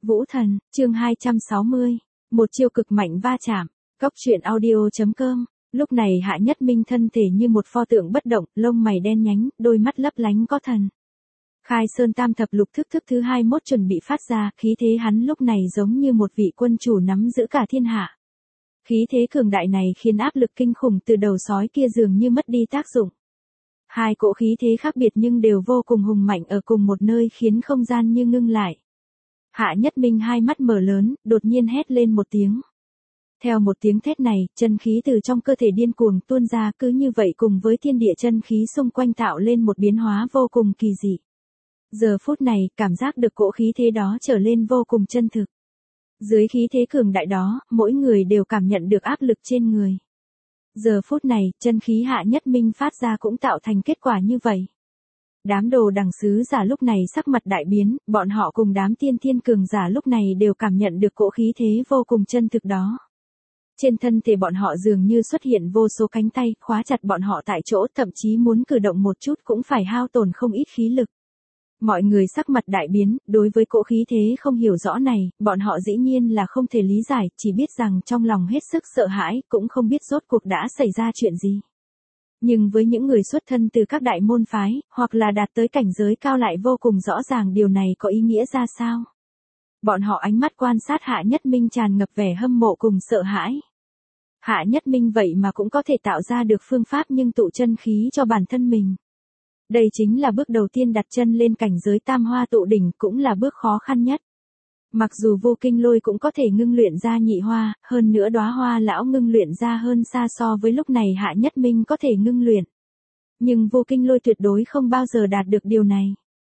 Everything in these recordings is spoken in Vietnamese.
Vũ Thần, chương 260. Một chiêu cực mạnh va chạm. Cóc truyện audio.com. Lúc này Hạ Nhất Minh thân thể như một pho tượng bất động, lông mày đen nhánh, đôi mắt lấp lánh có thần. Khai Sơn Tam Thập Lục thức thứ 21 chuẩn bị phát ra, khí thế hắn lúc này giống như một vị quân chủ nắm giữ cả thiên hạ. Khí thế cường đại này khiến áp lực kinh khủng từ đầu sói kia dường như mất đi tác dụng. Hai cỗ khí thế khác biệt nhưng đều vô cùng hùng mạnh ở cùng một nơi khiến không gian như ngưng lại. Hạ Nhất Minh hai mắt mở lớn, đột nhiên hét lên một tiếng. Theo một tiếng thét này, chân khí từ trong cơ thể điên cuồng tuôn ra, cứ như vậy cùng với thiên địa chân khí xung quanh tạo lên một biến hóa vô cùng kỳ dị. Giờ phút này, cảm giác được cỗ khí thế đó trở lên vô cùng chân thực. Dưới khí thế cường đại đó, mỗi người đều cảm nhận được áp lực trên người. Giờ phút này, chân khí Hạ Nhất Minh phát ra cũng tạo thành kết quả như vậy. Đám đồ đằng sứ giả lúc này sắc mặt đại biến, bọn họ cùng đám tiên thiên cường giả lúc này đều cảm nhận được cỗ khí thế vô cùng chân thực đó. Trên thân thể bọn họ dường như xuất hiện vô số cánh tay, khóa chặt bọn họ tại chỗ, thậm chí muốn cử động một chút cũng phải hao tổn không ít khí lực. Mọi người sắc mặt đại biến, đối với cỗ khí thế không hiểu rõ này, bọn họ dĩ nhiên là không thể lý giải, chỉ biết rằng trong lòng hết sức sợ hãi, cũng không biết rốt cuộc đã xảy ra chuyện gì. Nhưng với những người xuất thân từ các đại môn phái, hoặc là đạt tới cảnh giới cao lại vô cùng rõ ràng điều này có ý nghĩa ra sao. Bọn họ ánh mắt quan sát Hạ Nhất Minh tràn ngập vẻ hâm mộ cùng sợ hãi. Hạ Nhất Minh vậy mà cũng có thể tạo ra được phương pháp nhưng tụ chân khí cho bản thân mình. Đây chính là bước đầu tiên đặt chân lên cảnh giới tam hoa tụ đỉnh, cũng là bước khó khăn nhất. Mặc dù vô kinh lôi cũng có thể ngưng luyện ra nhị hoa, hơn nữa đóa hoa lão ngưng luyện ra hơn xa so với lúc này Hạ Nhất Minh có thể ngưng luyện. Nhưng vô kinh lôi tuyệt đối không bao giờ đạt được điều này.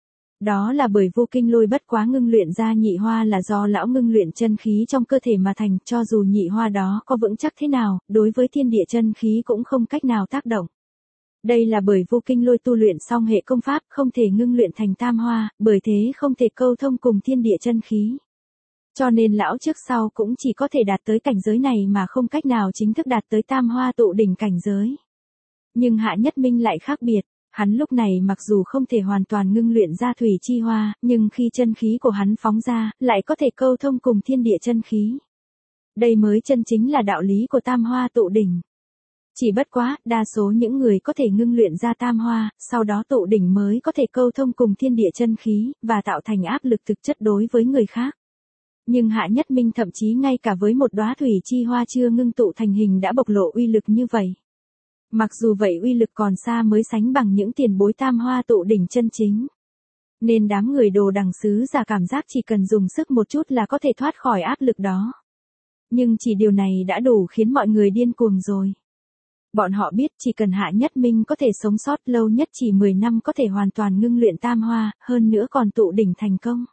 Đó là bởi vô kinh lôi bất quá ngưng luyện ra nhị hoa là do lão ngưng luyện chân khí trong cơ thể mà thành, cho dù nhị hoa đó có vững chắc thế nào, đối với thiên địa chân khí cũng không cách nào tác động. Đây là bởi vô kinh lôi tu luyện xong hệ công pháp không thể ngưng luyện thành tam hoa, bởi thế không thể câu thông cùng thiên địa chân khí. Cho nên lão trước sau cũng chỉ có thể đạt tới cảnh giới này mà không cách nào chính thức đạt tới tam hoa tụ đỉnh cảnh giới. Nhưng Hạ Nhất Minh lại khác biệt, hắn lúc này mặc dù không thể hoàn toàn ngưng luyện ra thủy chi hoa, nhưng khi chân khí của hắn phóng ra, lại có thể câu thông cùng thiên địa chân khí. Đây mới chân chính là đạo lý của tam hoa tụ đỉnh. Chỉ bất quá, đa số những người có thể ngưng luyện ra tam hoa, sau đó tụ đỉnh mới có thể câu thông cùng thiên địa chân khí, và tạo thành áp lực thực chất đối với người khác. Nhưng Hạ Nhất Minh thậm chí ngay cả với một đóa thủy chi hoa chưa ngưng tụ thành hình đã bộc lộ uy lực như vậy. Mặc dù vậy uy lực còn xa mới sánh bằng những tiền bối tam hoa tụ đỉnh chân chính. Nên đám người đồ đằng sứ giả cảm giác chỉ cần dùng sức một chút là có thể thoát khỏi áp lực đó. Nhưng chỉ điều này đã đủ khiến mọi người điên cuồng rồi. Bọn họ biết chỉ cần Hạ Nhất Minh có thể sống sót lâu nhất chỉ 10 năm có thể hoàn toàn ngưng luyện tam hoa, hơn nữa còn tụ đỉnh thành công.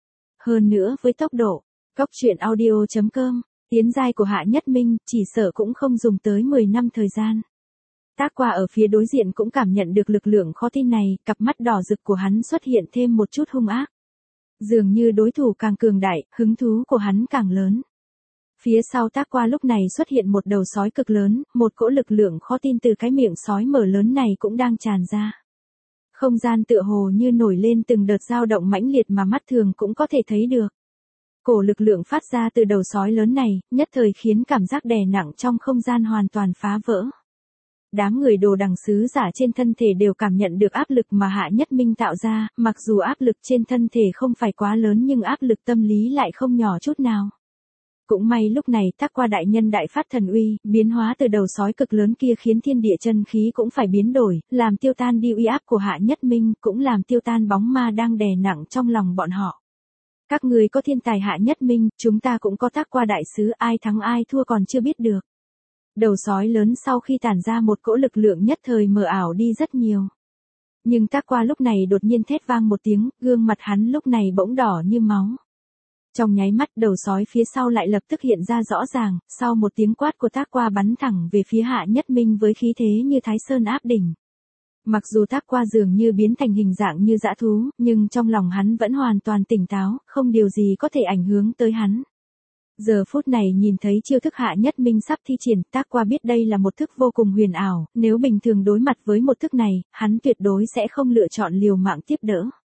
Hơn nữa với tốc độ, Cóc truyện audio.com, tiến giai của Hạ Nhất Minh chỉ sợ cũng không dùng tới 10 năm thời gian. Tác Qua ở phía đối diện cũng cảm nhận được lực lượng khó tin này, cặp mắt đỏ rực của hắn xuất hiện thêm một chút hung ác. Dường như đối thủ càng cường đại, hứng thú của hắn càng lớn. Phía sau Tác Qua lúc này xuất hiện một đầu sói cực lớn, một cỗ lực lượng khó tin từ cái miệng sói mở lớn này cũng đang tràn ra. Không gian tựa hồ như nổi lên từng đợt dao động mãnh liệt mà mắt thường cũng có thể thấy được. Cổ lực lượng phát ra từ đầu sói lớn này, nhất thời khiến cảm giác đè nặng trong không gian hoàn toàn phá vỡ. Đám người đồ đằng sứ giả trên thân thể đều cảm nhận được áp lực mà Hạ Nhất Minh tạo ra, mặc dù áp lực trên thân thể không phải quá lớn nhưng áp lực tâm lý lại không nhỏ chút nào. Cũng may lúc này Tác Qua đại nhân đại phát thần uy, biến hóa từ đầu sói cực lớn kia khiến thiên địa chân khí cũng phải biến đổi, làm tiêu tan đi uy áp của Hạ Nhất Minh, cũng làm tiêu tan bóng ma đang đè nặng trong lòng bọn họ. Các người có thiên tài Hạ Nhất Minh, chúng ta cũng có Tác Qua đại sứ, ai thắng ai thua còn chưa biết được. Đầu sói lớn sau khi tản ra một cỗ lực lượng nhất thời mờ ảo đi rất nhiều. Nhưng Tác Qua lúc này đột nhiên thét vang một tiếng, gương mặt hắn lúc này bỗng đỏ như máu. Trong nháy mắt đầu sói phía sau lại lập tức hiện ra rõ ràng, sau một tiếng quát của Tác Qua bắn thẳng về phía Hạ Nhất Minh với khí thế như Thái Sơn áp đỉnh. Mặc dù Tác Qua dường như biến thành hình dạng như dã thú, nhưng trong lòng hắn vẫn hoàn toàn tỉnh táo, không điều gì có thể ảnh hưởng tới hắn. Giờ phút này nhìn thấy chiêu thức Hạ Nhất Minh sắp thi triển, Tác Qua biết đây là một thức vô cùng huyền ảo, nếu bình thường đối mặt với một thức này, hắn tuyệt đối sẽ không lựa chọn liều mạng tiếp đỡ.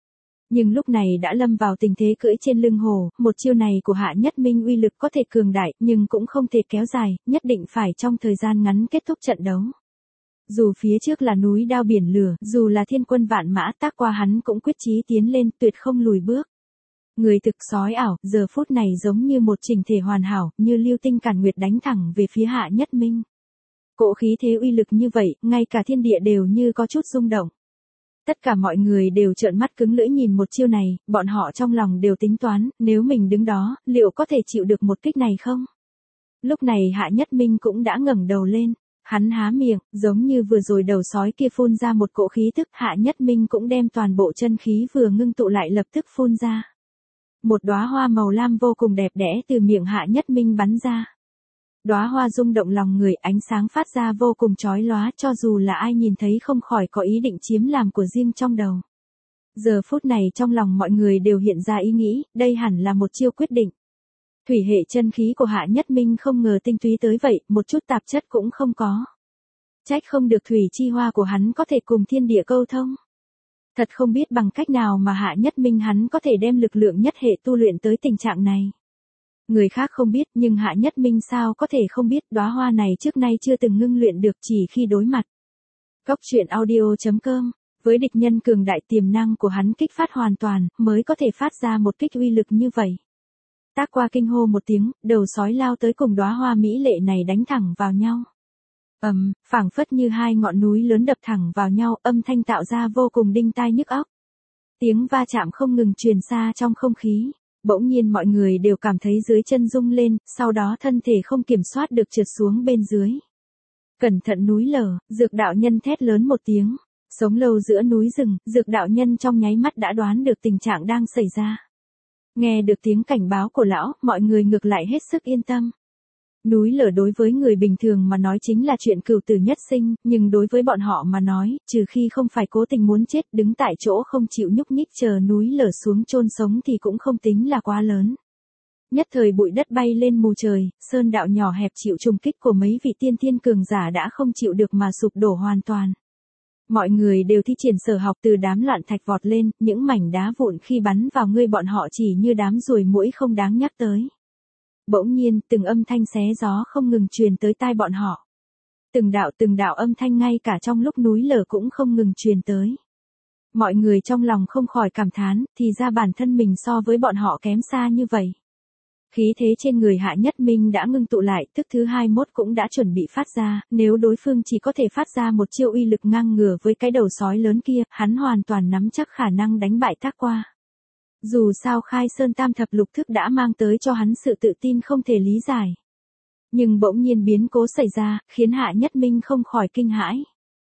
Nhưng lúc này đã lâm vào tình thế cưỡi trên lưng hổ, một chiêu này của Hạ Nhất Minh uy lực có thể cường đại, nhưng cũng không thể kéo dài, nhất định phải trong thời gian ngắn kết thúc trận đấu. Dù phía trước là núi đao biển lửa, dù là thiên quân vạn mã, Tác Qua hắn cũng quyết chí tiến lên, tuyệt không lùi bước. Người thực sói ảo, giờ phút này giống như một chỉnh thể hoàn hảo, như lưu tinh càn nguyệt đánh thẳng về phía Hạ Nhất Minh. Cỗ khí thế uy lực như vậy, ngay cả thiên địa đều như có chút rung động. Tất cả mọi người đều trợn mắt cứng lưỡi nhìn một chiêu này, bọn họ trong lòng đều tính toán, nếu mình đứng đó, liệu có thể chịu được một kích này không? Lúc này Hạ Nhất Minh cũng đã ngẩng đầu lên, hắn há miệng, giống như vừa rồi đầu sói kia phun ra một cỗ khí tức, Hạ Nhất Minh cũng đem toàn bộ chân khí vừa ngưng tụ lại lập tức phun ra. Một đóa hoa màu lam vô cùng đẹp đẽ từ miệng Hạ Nhất Minh bắn ra. Đóa hoa rung động lòng người, ánh sáng phát ra vô cùng chói lóa, cho dù là ai nhìn thấy không khỏi có ý định chiếm làm của riêng trong đầu. Giờ phút này trong lòng mọi người đều hiện ra ý nghĩ, đây hẳn là một chiêu quyết định. Thủy hệ chân khí của Hạ Nhất Minh không ngờ tinh túy tới vậy, một chút tạp chất cũng không có. Trách không được thủy chi hoa của hắn có thể cùng thiên địa câu thông. Thật không biết bằng cách nào mà Hạ Nhất Minh hắn có thể đem lực lượng nhất hệ tu luyện tới tình trạng này. Người khác không biết, nhưng Hạ Nhất Minh sao có thể không biết, đóa hoa này trước nay chưa từng ngưng luyện được, chỉ khi đối mặt. Góc truyện audio.com, với địch nhân cường đại, tiềm năng của hắn kích phát hoàn toàn, mới có thể phát ra một kích uy lực như vậy. Tác Qua kinh hô một tiếng, đầu sói lao tới cùng đóa hoa mỹ lệ này đánh thẳng vào nhau. Phảng phất như hai ngọn núi lớn đập thẳng vào nhau, âm thanh tạo ra vô cùng đinh tai nhức óc. Tiếng va chạm không ngừng truyền xa trong không khí. Bỗng nhiên mọi người đều cảm thấy dưới chân rung lên, sau đó thân thể không kiểm soát được trượt xuống bên dưới. Cẩn thận núi lở, Dược đạo nhân thét lớn một tiếng. Sống lâu giữa núi rừng, Dược đạo nhân trong nháy mắt đã đoán được tình trạng đang xảy ra. Nghe được tiếng cảnh báo của lão, mọi người ngược lại hết sức yên tâm. Núi lở đối với người bình thường mà nói chính là chuyện cửu tử nhất sinh, nhưng đối với bọn họ mà nói, trừ khi không phải cố tình muốn chết đứng tại chỗ không chịu nhúc nhích chờ núi lở xuống chôn sống thì cũng không tính là quá lớn. Nhất thời bụi đất bay lên mù trời, sơn đạo nhỏ hẹp chịu trùng kích của mấy vị tiên thiên cường giả đã không chịu được mà sụp đổ hoàn toàn. Mọi người đều thi triển sở học, từ đám loạn thạch vọt lên, những mảnh đá vụn khi bắn vào người bọn họ chỉ như đám ruồi muỗi không đáng nhắc tới. Bỗng nhiên, từng âm thanh xé gió không ngừng truyền tới tai bọn họ. Từng đạo âm thanh ngay cả trong lúc núi lở cũng không ngừng truyền tới. Mọi người trong lòng không khỏi cảm thán, thì ra bản thân mình so với bọn họ kém xa như vậy. Khí thế trên người Hạ Nhất Minh đã ngưng tụ lại, tức thứ 21 cũng đã chuẩn bị phát ra, nếu đối phương chỉ có thể phát ra một chiêu uy lực ngang ngửa với cái đầu sói lớn kia, hắn hoàn toàn nắm chắc khả năng đánh bại Tác Qua. Dù sao Khai Sơn Tam Thập Lục Thức đã mang tới cho hắn sự tự tin không thể lý giải. Nhưng bỗng nhiên biến cố xảy ra, khiến Hạ Nhất Minh không khỏi kinh hãi.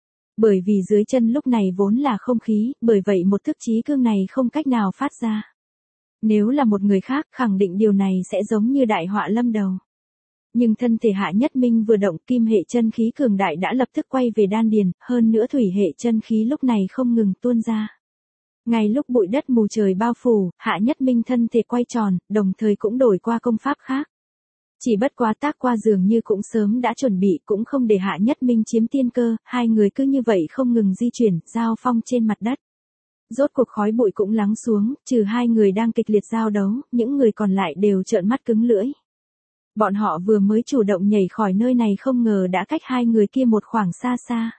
Bởi vì dưới chân lúc này vốn là không khí, bởi vậy một thức chí cương này không cách nào phát ra. Nếu là một người khác, khẳng định điều này sẽ giống như đại họa lâm đầu. Nhưng thân thể Hạ Nhất Minh vừa động, kim hệ chân khí cường đại đã lập tức quay về đan điền, hơn nữa thủy hệ chân khí lúc này không ngừng tuôn ra. Ngay lúc bụi đất mù trời bao phủ, Hạ Nhất Minh thân thể quay tròn, đồng thời cũng đổi qua công pháp khác. Chỉ bất quá Tác Qua dường như cũng sớm đã chuẩn bị, cũng không để Hạ Nhất Minh chiếm tiên cơ, hai người cứ như vậy không ngừng di chuyển, giao phong trên mặt đất. Rốt cuộc khói bụi cũng lắng xuống, trừ hai người đang kịch liệt giao đấu, những người còn lại đều trợn mắt cứng lưỡi. Bọn họ vừa mới chủ động nhảy khỏi nơi này không ngờ đã cách hai người kia một khoảng xa xa.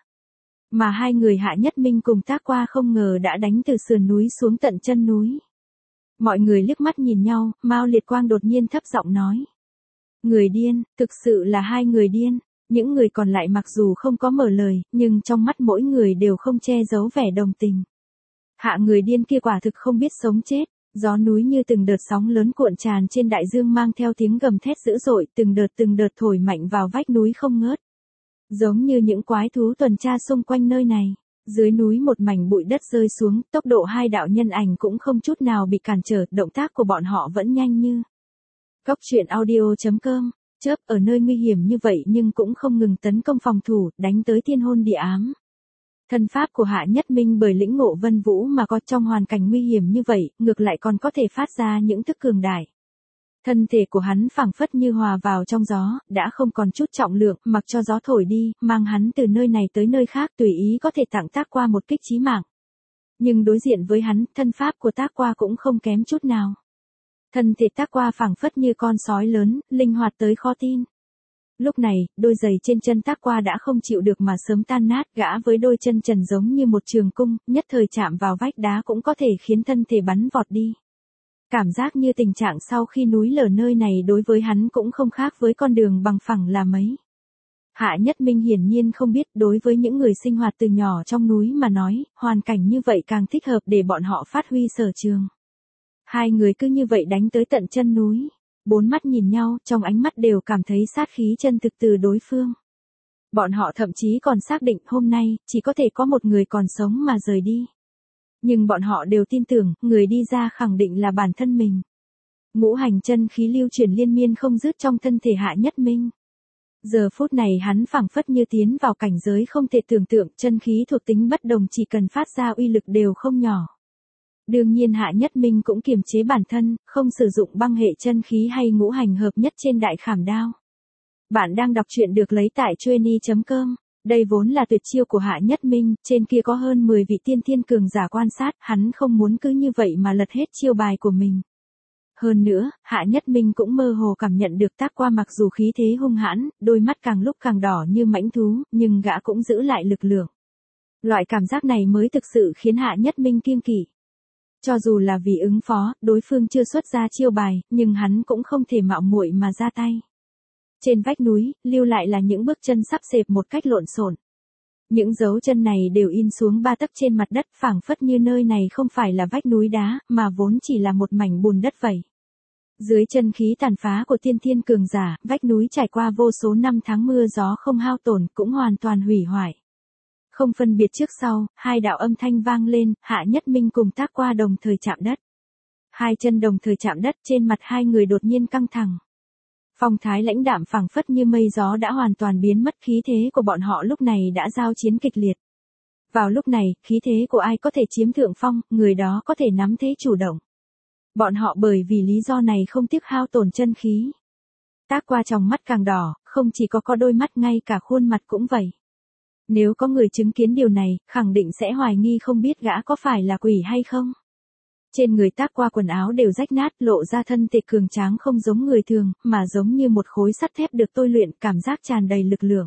Mà hai người Hạ Nhất Minh cùng Tác Qua không ngờ đã đánh từ sườn núi xuống tận chân núi. Mọi người liếc mắt nhìn nhau, Mao Liệt Quang đột nhiên thấp giọng nói. Người điên, thực sự là hai người điên. Những người còn lại mặc dù không có mở lời, nhưng trong mắt mỗi người đều không che giấu vẻ đồng tình. Hạ người điên kia quả thực không biết sống chết. Gió núi như từng đợt sóng lớn cuộn tràn trên đại dương mang theo tiếng gầm thét dữ dội, từng đợt thổi mạnh vào vách núi không ngớt. Giống như những quái thú tuần tra xung quanh nơi này. Dưới núi một mảnh bụi đất rơi xuống, tốc độ hai đạo nhân ảnh cũng không chút nào bị cản trở, động tác của bọn họ vẫn nhanh như. Góc truyện audio.com, chớp ở nơi nguy hiểm như vậy nhưng cũng không ngừng tấn công phòng thủ, đánh tới thiên hôn địa ám. Thân pháp của Hạ Nhất Minh bởi lĩnh ngộ vân vũ mà có trong hoàn cảnh nguy hiểm như vậy, ngược lại còn có thể phát ra những thức cường đại. Thân thể của hắn phảng phất như hòa vào trong gió, đã không còn chút trọng lượng, mặc cho gió thổi đi, mang hắn từ nơi này tới nơi khác tùy ý có thể tặng Tác Qua một kích chí mạng. Nhưng đối diện với hắn, thân pháp của Tác Qua cũng không kém chút nào. Thân thể Tác Qua phảng phất như con sói lớn, linh hoạt tới khó tin. Lúc này, đôi giày trên chân Tác Qua đã không chịu được mà sớm tan nát, gã với đôi chân trần giống như một trường cung, nhất thời chạm vào vách đá cũng có thể khiến thân thể bắn vọt đi. Cảm giác như tình trạng sau khi núi lở nơi này đối với hắn cũng không khác với con đường bằng phẳng là mấy. Hạ Nhất Minh hiển nhiên không biết, đối với những người sinh hoạt từ nhỏ trong núi mà nói, hoàn cảnh như vậy càng thích hợp để bọn họ phát huy sở trường. Hai người cứ như vậy đánh tới tận chân núi. Bốn mắt nhìn nhau, trong ánh mắt đều cảm thấy sát khí chân thực từ đối phương. Bọn họ thậm chí còn xác định hôm nay, chỉ có thể có một người còn sống mà rời đi. Nhưng bọn họ đều tin tưởng, người đi ra khẳng định là bản thân mình. Ngũ hành chân khí lưu chuyển liên miên không dứt trong thân thể Hạ Nhất Minh. Giờ phút này hắn phảng phất như tiến vào cảnh giới không thể tưởng tượng, chân khí thuộc tính bất đồng chỉ cần phát ra uy lực đều không nhỏ. Đương nhiên Hạ Nhất Minh cũng kiềm chế bản thân, không sử dụng băng hệ chân khí hay ngũ hành hợp nhất trên đại khảm đao. Bạn đang đọc truyện được lấy tại Chueny.com. Đây vốn là tuyệt chiêu của Hạ Nhất Minh, trên kia có hơn 10 vị tiên thiên cường giả quan sát, hắn không muốn cứ như vậy mà lật hết chiêu bài của mình. Hơn nữa, Hạ Nhất Minh cũng mơ hồ cảm nhận được Tác Qua mặc dù khí thế hung hãn, đôi mắt càng lúc càng đỏ như mãnh thú, nhưng gã cũng giữ lại lực lượng. Loại cảm giác này mới thực sự khiến Hạ Nhất Minh kiêng kỵ. Cho dù là vì ứng phó, đối phương chưa xuất ra chiêu bài, nhưng hắn cũng không thể mạo muội mà ra tay. Trên vách núi, lưu lại là những bước chân sắp xếp một cách lộn xộn. Những dấu chân này đều in xuống 3 tấc trên mặt đất, phảng phất như nơi này không phải là vách núi đá, mà vốn chỉ là một mảnh bùn đất vậy. Dưới chân khí tàn phá của tiên thiên cường giả, vách núi trải qua vô số năm tháng mưa gió không hao tổn, cũng hoàn toàn hủy hoại. Không phân biệt trước sau, hai đạo âm thanh vang lên, Hạ Nhất Minh cùng Tác Qua đồng thời chạm đất. Hai chân đồng thời chạm đất, trên mặt hai người đột nhiên căng thẳng. Phong thái lãnh đạm phảng phất như mây gió đã hoàn toàn biến mất, khí thế của bọn họ lúc này đã giao chiến kịch liệt. Vào lúc này, khí thế của ai có thể chiếm thượng phong, người đó có thể nắm thế chủ động. Bọn họ bởi vì lý do này không tiếc hao tổn chân khí. Tác Qua trong mắt càng đỏ, không chỉ có đôi mắt, ngay cả khuôn mặt cũng vậy. Nếu có người chứng kiến điều này, khẳng định sẽ hoài nghi không biết gã có phải là quỷ hay không. Trên người Tác Qua quần áo đều rách nát, lộ ra thân thể cường tráng không giống người thường, mà giống như một khối sắt thép được tôi luyện, cảm giác tràn đầy lực lượng.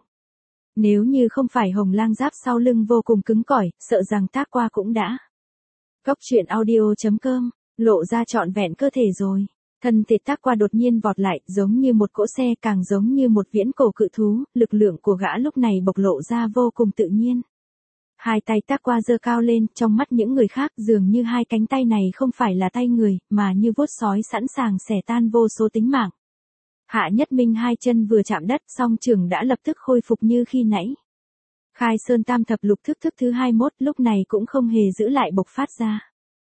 Nếu như không phải hồng lang giáp sau lưng vô cùng cứng cỏi, sợ rằng Tác Qua cũng đã. Cốc truyện audio.com, lộ ra trọn vẹn cơ thể rồi. Thân thể Tác Qua đột nhiên vọt lại, giống như một cỗ xe, càng giống như một viễn cổ cự thú, lực lượng của gã lúc này bộc lộ ra vô cùng tự nhiên. Hai tay Tác Qua giơ cao lên, trong mắt những người khác dường như hai cánh tay này không phải là tay người, mà như vuốt sói sẵn sàng xẻ tan vô số tính mạng. Hạ Nhất Minh hai chân vừa chạm đất, song trường đã lập tức khôi phục như khi nãy. Khai Sơn Tam Thập Lục thức thứ 21 lúc này cũng không hề giữ lại bộc phát ra.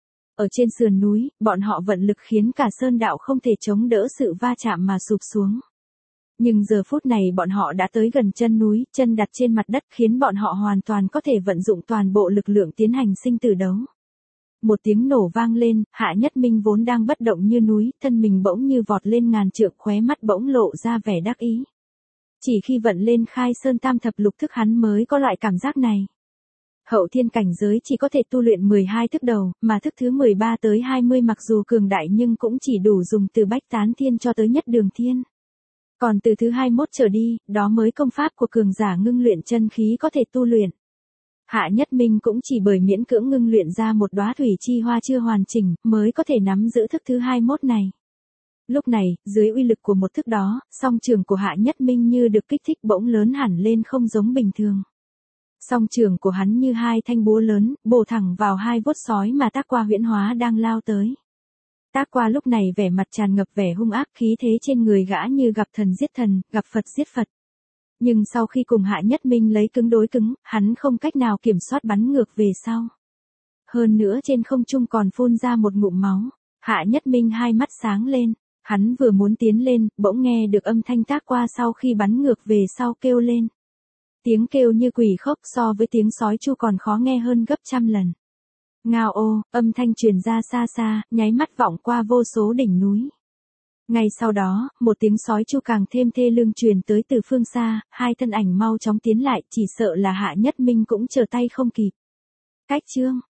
Ở trên sườn núi, bọn họ vận lực khiến cả sơn đạo không thể chống đỡ sự va chạm mà sụp xuống. Nhưng giờ phút này bọn họ đã tới gần chân núi, chân đặt trên mặt đất khiến bọn họ hoàn toàn có thể vận dụng toàn bộ lực lượng tiến hành sinh tử đấu. Một tiếng nổ vang lên, Hạ Nhất Minh vốn đang bất động như núi, thân mình bỗng như vọt lên ngàn trượng, khóe mắt bỗng lộ ra vẻ đắc ý. Chỉ khi vận lên Khai Sơn Tam Thập Lục thức hắn mới có loại cảm giác này. Hậu thiên cảnh giới chỉ có thể tu luyện 12 thức đầu, mà thức thứ 13 tới 20 mặc dù cường đại nhưng cũng chỉ đủ dùng từ Bách Tán Thiên cho tới Nhất Đường Thiên. Còn từ thứ 21 trở đi, đó mới công pháp của cường giả ngưng luyện chân khí có thể tu luyện. Hạ Nhất Minh cũng chỉ bởi miễn cưỡng ngưng luyện ra một đóa thủy chi hoa chưa hoàn chỉnh, mới có thể nắm giữ thức thứ 21 này. Lúc này, dưới uy lực của một thức đó, song trường của Hạ Nhất Minh như được kích thích bỗng lớn hẳn lên không giống bình thường. Song trường của hắn như hai thanh búa lớn, bổ thẳng vào hai vuốt sói mà Tác Qua huyễn hóa đang lao tới. Tác Qua lúc này vẻ mặt tràn ngập vẻ hung ác, khí thế trên người gã như gặp thần giết thần, gặp Phật giết Phật. Nhưng sau khi cùng Hạ Nhất Minh lấy cứng đối cứng, hắn không cách nào kiểm soát bắn ngược về sau. Hơn nữa trên không trung còn phun ra một ngụm máu. Hạ Nhất Minh hai mắt sáng lên, hắn vừa muốn tiến lên, bỗng nghe được âm thanh Tác Qua sau khi bắn ngược về sau kêu lên. Tiếng kêu như quỷ khóc, so với tiếng sói chu còn khó nghe hơn gấp trăm lần. Ngao ô, âm thanh truyền ra xa xa, nháy mắt vọng qua vô số đỉnh núi. Ngay sau đó, một tiếng sói chu càng thêm thê lương truyền tới từ phương xa, hai thân ảnh mau chóng tiến lại, chỉ sợ là Hạ Nhất Minh cũng trở tay không kịp. Cách chương